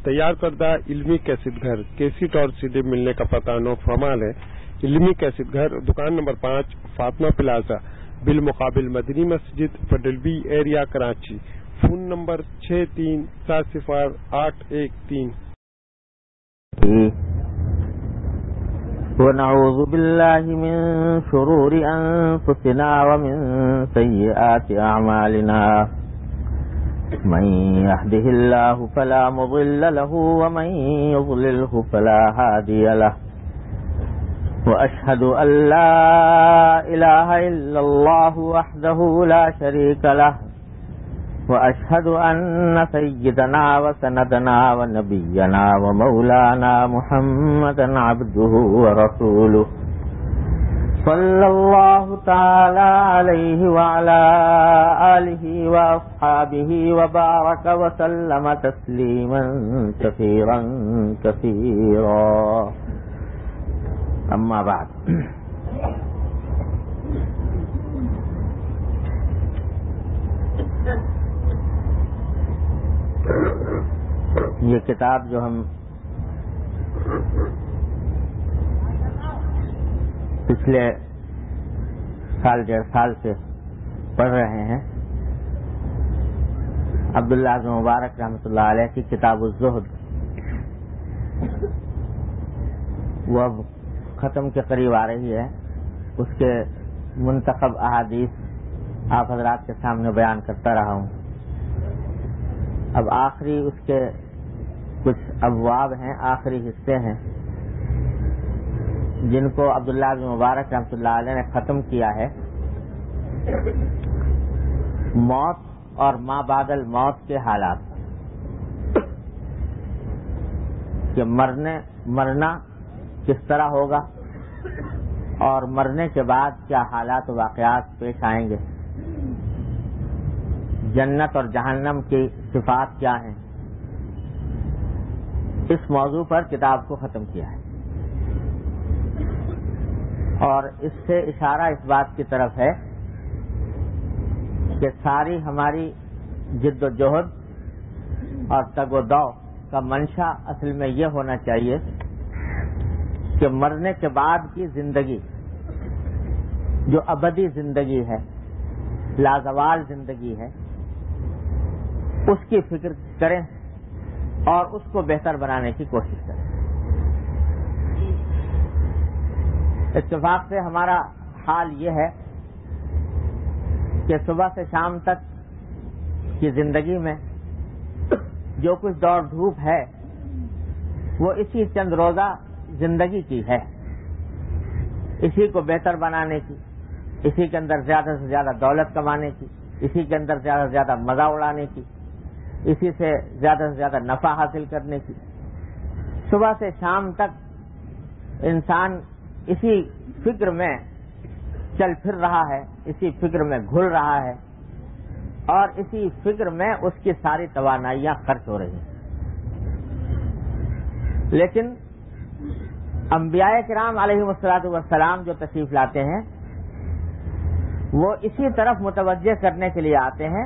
تیار کردہ علمی کیسٹ گھر کیسٹ اور CD ملنے کا پتہ نو فرمان ہے۔ علمی کیسٹ گھر، دکان نمبر 5، فاطمہ پلازا، بالمقابل مدنی مسجد، federal B area, Karachi. Phone number 63708113۔ ونعوذ بالله من شرور أنفسنا ومن سيئات أعمالنا، من يهده الله فلا مضل له ومن يضلله فلا هادي له، وأشهد أن لا إله إلا الله وحده لا شريك له، وأشهد أن سيدنا وسندنا ونبينا ومولانا محمدا عبده ورسوله، صلى الله تعالى عليه وعلى آله وأصحابه وبارك وسلم تسليما كثيرا كثيرا، أما بعد۔ یہ کتاب جو ہم پچھلے سال 1.5 سال سے پڑھ رہے ہیں، عبداللہ بن مبارک رحمۃ اللہ علیہ کی کتاب الزہد، وہ اب ختم کے قریب آ رہی ہے۔ اس کے منتخب احادیث آپ حضرات کے سامنے بیان کرتا رہا ہوں۔ اب آخری اس کے کچھ ابواب ہیں، آخری حصے ہیں جن کو عبداللہ بن مبارک رحمۃ اللہ علیہ نے ختم کیا ہے۔ موت اور ما بعد الموت کے حالات، کہ مرنا کس طرح ہوگا اور مرنے کے بعد کیا حالات و واقعات پیش آئیں گے، جنت اور جہنم کی صفات کیا ہیں، اس موضوع پر کتاب کو ختم کیا ہے۔ اور اس سے اشارہ اس بات کی طرف ہے کہ ساری ہماری جد و جہد اور تگ و دو کا منشا اصل میں یہ ہونا چاہیے کہ مرنے کے بعد کی زندگی جو ابدی زندگی ہے، لازوال زندگی ہے، اس کی فکر کریں اور اس کو بہتر بنانے کی کوشش کریں۔ اتفاق سے ہمارا حال یہ ہے کہ صبح سے شام تک کی زندگی میں جو کچھ دوڑ دھوپ ہے وہ اسی چند روزہ زندگی کی ہے، اسی کو بہتر بنانے کی، اسی کے اندر زیادہ سے زیادہ دولت کمانے کی، اسی کے اندر زیادہ سے زیادہ مزہ اڑانے کی، اسی سے زیادہ نفع حاصل کرنے کی۔ صبح سے شام تک انسان اسی فکر میں چل پھر رہا ہے، اسی فکر میں گھل رہا ہے اور اسی فکر میں اس کی ساری توانائیاں خرچ ہو رہی ہیں۔ لیکن انبیاء کرام علیہ الصلوۃ والسلام جو تشریف لاتے ہیں وہ اسی طرف متوجہ کرنے کے لیے آتے ہیں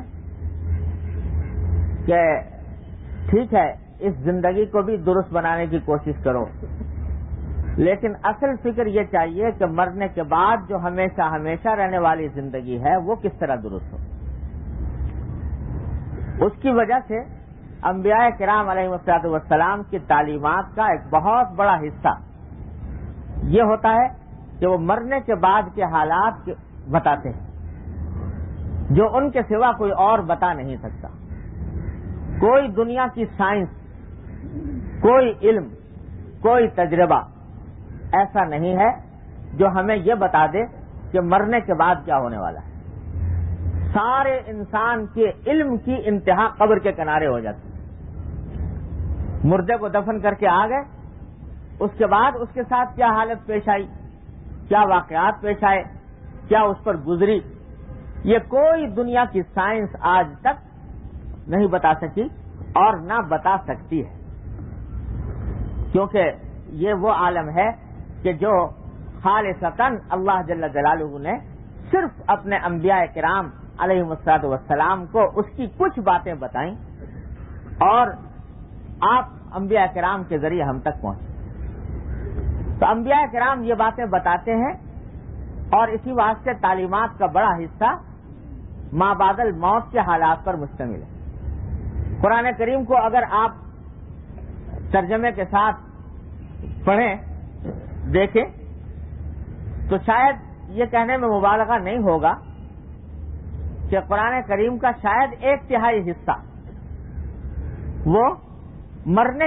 کہ ٹھیک ہے، اس زندگی کو بھی درست بنانے کی کوشش کرو، لیکن اصل فکر یہ چاہیے کہ مرنے کے بعد جو ہمیشہ ہمیشہ رہنے والی زندگی ہے وہ کس طرح درست ہو۔ اس کی وجہ سے انبیاء کرام علیہ الصلوۃ والسلام کی تعلیمات کا ایک بہت بڑا حصہ یہ ہوتا ہے کہ وہ مرنے کے بعد کے حالات بتاتے ہیں جو ان کے سوا کوئی اور بتا نہیں سکتا۔ کوئی دنیا کی سائنس، کوئی علم، کوئی تجربہ ایسا نہیں ہے جو ہمیں یہ بتا دے کہ مرنے کے بعد کیا ہونے والا ہے۔ سارے انسان کے علم کی انتہا قبر کے کنارے ہو جاتی ہے۔ مردے کو دفن کر کے آ گئے، اس کے بعد اس کے ساتھ کیا حالت پیش آئی، کیا واقعات پیش آئے، کیا اس پر گزری، یہ کوئی دنیا کی سائنس آج تک نہیں بتا سکی اور نہ بتا سکتی ہے، کیونکہ یہ وہ عالم ہے کہ جو خالصتاً اللہ جل جلالہ نے صرف اپنے انبیاء کرام علیہ الصلوۃ والسلام کو اس کی کچھ باتیں بتائیں اور آپ انبیاء کرام کے ذریعے ہم تک پہنچی۔ تو انبیاء کرام یہ باتیں بتاتے ہیں، اور اسی واسطے تعلیمات کا بڑا حصہ ما بعد الموت کے حالات پر مشتمل ہے۔ قرآن کریم کو اگر آپ ترجمے کے ساتھ پڑھیں، دیکھیں، تو شاید یہ کہنے میں مبالغہ نہیں ہوگا کہ قرآن کریم کا شاید 1/3 حصہ وہ مرنے